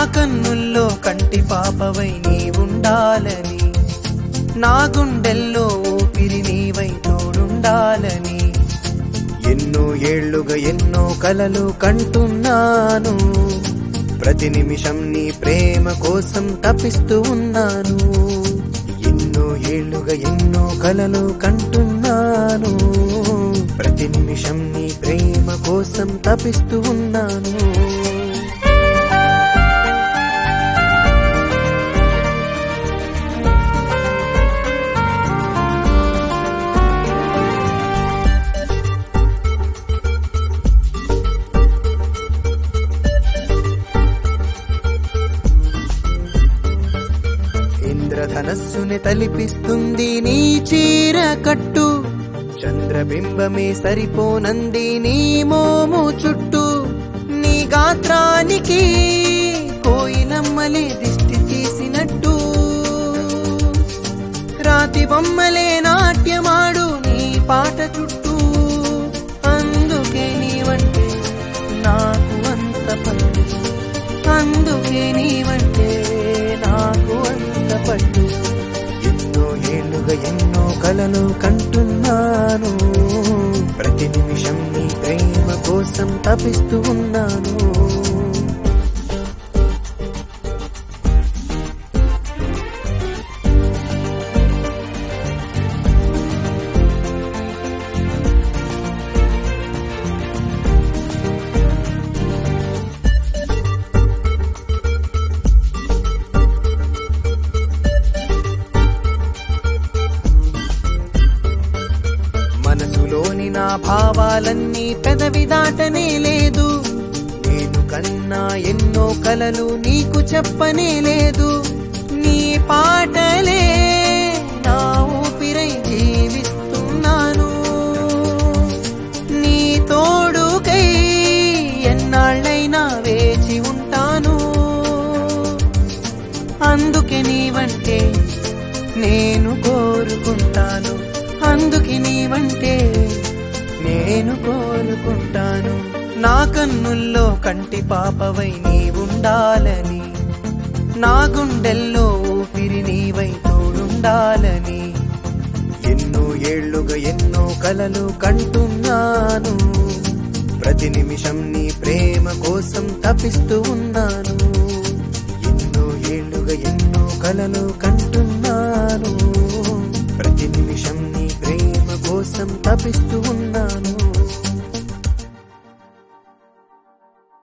కన్నుల్లో కంటి పాపవై నీవుండాలని, నా గుండెల్లో ఊపిరి నీవై తోడుండాలని, ఎన్నో ఏళ్లుగా ఎన్నో కలలు కంటున్నాను, ప్రతి నిమిషం నీ ప్రేమ కోసం తపిస్తూ ఉన్నాను. ఎన్నో ఏళ్లుగా ఎన్నో కలలు కంటున్నాను, ప్రతి నిమిషం నీ ప్రేమ కోసం తపిస్తూ ఉన్నాను. ఇంద్రధనస్సుని తలిపిస్తుంది నీ చీర కట్టు, చంద్రబింబమే సరిపోనంది నీ మోము చుట్టూ, నీ గాత్రానికి కోయిలమ్మలే దిష్టి తీసినట్టు, రాతి బొమ్మలే నాట్యమాడు నీ పాట చుట్టూ, అందుకే నీవంటే నాకు అంత పట్టు, అందుకే నీవంటే నాకు అంత పట్టు. ఎన్నో ఏళ్లుగా ఎన్నో కలలు కంటున్నాను, ప్రతి నిమిషం నీ ప్రేమ కోసం తపిస్తూ ఉన్నాను. మనసులోని నా భావాలన్నీ పెదవి దాటనే లేదు, నేను కన్నా ఎన్నో కలలు నీకు చెప్పనే లేదు, నీ పాటలే నా ఊపిరై జీవిస్తున్నాను, నీ తోడుకై ఎన్నాళ్ళైనా వేచి ఉంటాను. అందుకే నీవంటే నేను కోరుకుంటాను, అందుకే నీవంటే నేను కోరుకుంటాను. నా కన్నుల్లో కంటి పాపవై నీవుండాలని, నా గుండెల్లో ఊపిరి నీవై తోడుండాలని, ఎన్నో ఏళ్లుగా ఎన్నో కలలు కంటున్నాను, ప్రతి నిమిషం నీ ప్రేమ కోసం తపిస్తూ ఉన్నాను. ఎన్నో ఏళ్లుగా ఎన్నో కలలు కంటున్నాను, ప్రతి నిమిషం నీ ప్రేమ కోసం తపిస్తూ ఉన్నాను.